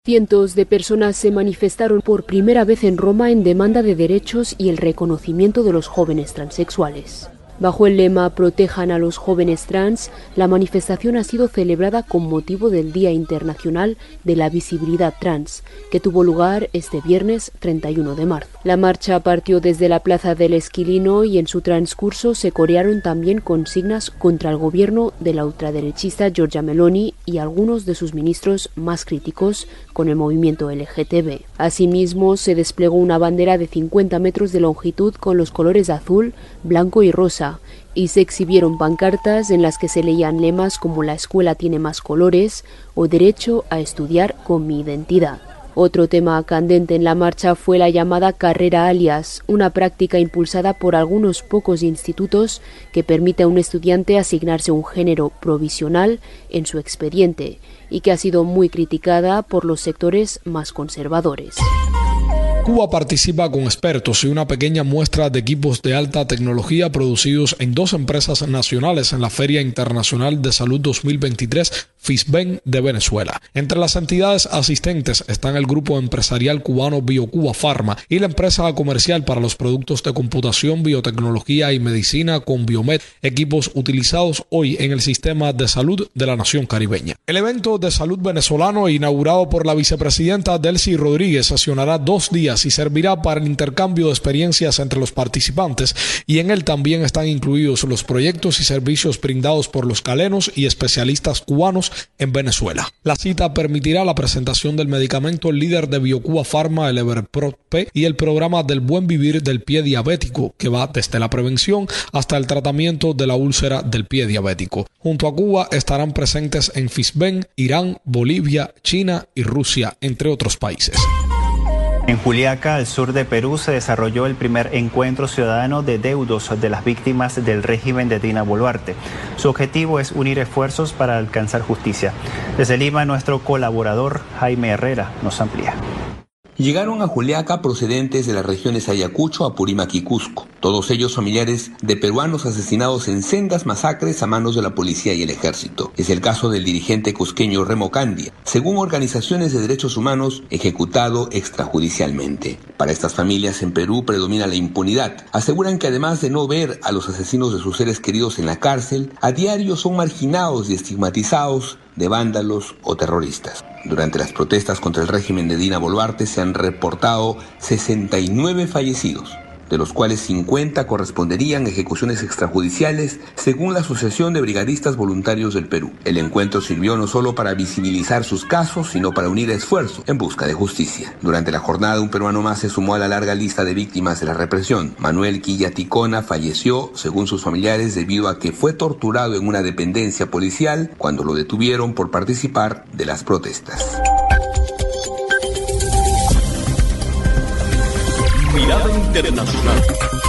Cientos de personas se manifestaron por primera vez en Roma en demanda de derechos y el reconocimiento de los jóvenes transexuales. Bajo el lema "Protejan a los jóvenes trans", la manifestación ha sido celebrada con motivo del Día Internacional de la Visibilidad Trans, que tuvo lugar este viernes 31 de marzo. La marcha partió desde la Plaza del Esquilino y en su transcurso se corearon también consignas contra el gobierno de la ultraderechista Giorgia Meloni y algunos de sus ministros más críticos con el movimiento LGTB. Asimismo, se desplegó una bandera de 50 metros de longitud con los colores azul, blanco y rosa, y se exhibieron pancartas en las que se leían lemas como "La escuela tiene más colores" o "Derecho a estudiar con mi identidad". Otro tema candente en la marcha fue la llamada carrera alias, una práctica impulsada por algunos pocos institutos que permite a un estudiante asignarse un género provisional en su expediente y que ha sido muy criticada por los sectores más conservadores. Cuba participa con expertos y una pequeña muestra de equipos de alta tecnología producidos en 2 empresas nacionales en la Feria Internacional de Salud 2023 FISBEN de Venezuela. Entre las entidades asistentes están el grupo empresarial cubano BioCuba Pharma y la empresa comercial para los productos de computación, biotecnología y medicina con Biomed, equipos utilizados hoy en el sistema de salud de la nación caribeña. El evento de salud venezolano, inaugurado por la vicepresidenta Delcy Rodríguez, sesionará 2 días y servirá para el intercambio de experiencias entre los participantes, y en él también están incluidos los proyectos y servicios brindados por los calenos y especialistas cubanos en Venezuela. La cita permitirá la presentación del medicamento líder de BioCuba Pharma, el Everprop, y el programa del buen vivir del pie diabético, que va desde la prevención hasta el tratamiento de la úlcera del pie diabético. Junto a Cuba estarán presentes en FISBEN Irán, Bolivia, China y Rusia, entre otros países. En Juliaca, al sur de Perú, se desarrolló el primer encuentro ciudadano de deudos de las víctimas del régimen de Dina Boluarte. Su objetivo es unir esfuerzos para alcanzar justicia. Desde Lima, nuestro colaborador Jaime Herrera nos amplía. Llegaron a Juliaca procedentes de las regiones Ayacucho, Apurímac y Cusco, todos ellos familiares de peruanos asesinados en sendas masacres a manos de la policía y el ejército. Es el caso del dirigente cusqueño Remo Candia, según organizaciones de derechos humanos, ejecutado extrajudicialmente. Para estas familias en Perú predomina la impunidad. Aseguran que además de no ver a los asesinos de sus seres queridos en la cárcel, a diario son marginados y estigmatizados de vándalos o terroristas. Durante las protestas contra el régimen de Dina Boluarte se han reportado 69 fallecidos, de los cuales 50 corresponderían a ejecuciones extrajudiciales, según la Asociación de Brigadistas Voluntarios del Perú. El encuentro sirvió no solo para visibilizar sus casos, sino para unir esfuerzos en busca de justicia. Durante la jornada, un peruano más se sumó a la larga lista de víctimas de la represión. Manuel Quilla Ticona falleció, según sus familiares, debido a que fue torturado en una dependencia policial cuando lo detuvieron por participar de las protestas. Mirada Internacional.